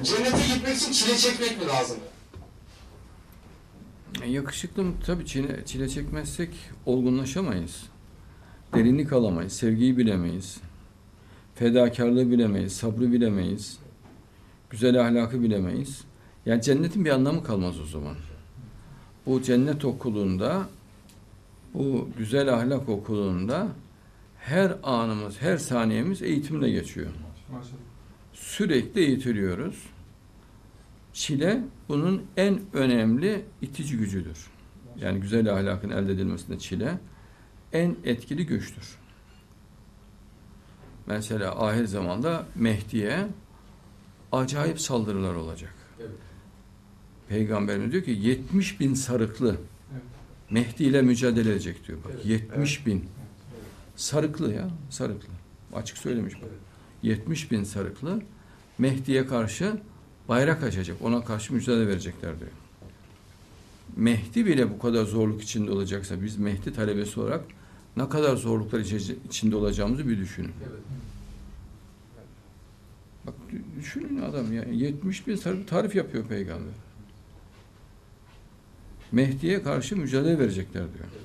Cennete gitmek için çile çekmek mi lazım? Yakışıklı mı? Tabii çile çekmezsek olgunlaşamayız. Derinlik alamayız, sevgiyi bilemeyiz. Fedakarlığı bilemeyiz, sabrı bilemeyiz. Güzel ahlakı bilemeyiz. Yani cennetin bir anlamı kalmaz o zaman. Bu cennet okulunda, bu güzel ahlak okulunda her anımız, her saniyemiz eğitimle geçiyor. Sürekli eğitiliyoruz. Çile bunun en önemli itici gücüdür. Yani güzel ahlakın elde edilmesinde çile en etkili güçtür. Mesela ahir zamanda Mehdi'ye acayip saldırılar olacak. Evet. Peygamberimiz diyor ki 70 bin sarıklı Evet. Mehdi ile mücadele edecek diyor. Bak, Evet. 70 bin. Evet. Sarıklı ya, sarıklı. Açık söylemiş bak. Evet. 70 bin sarıklı Mehdi'ye karşı bayrak açacak. Ona karşı mücadele verecekler diyor. Mehdi bile bu kadar zorluk içinde olacaksa biz Mehdi talebesi olarak ne kadar zorluklar içinde olacağımızı bir düşünün. Evet. Bak düşünün adam ya 70 bin tarif yapıyor peygamber. Mehdi'ye karşı mücadele verecekler diyor.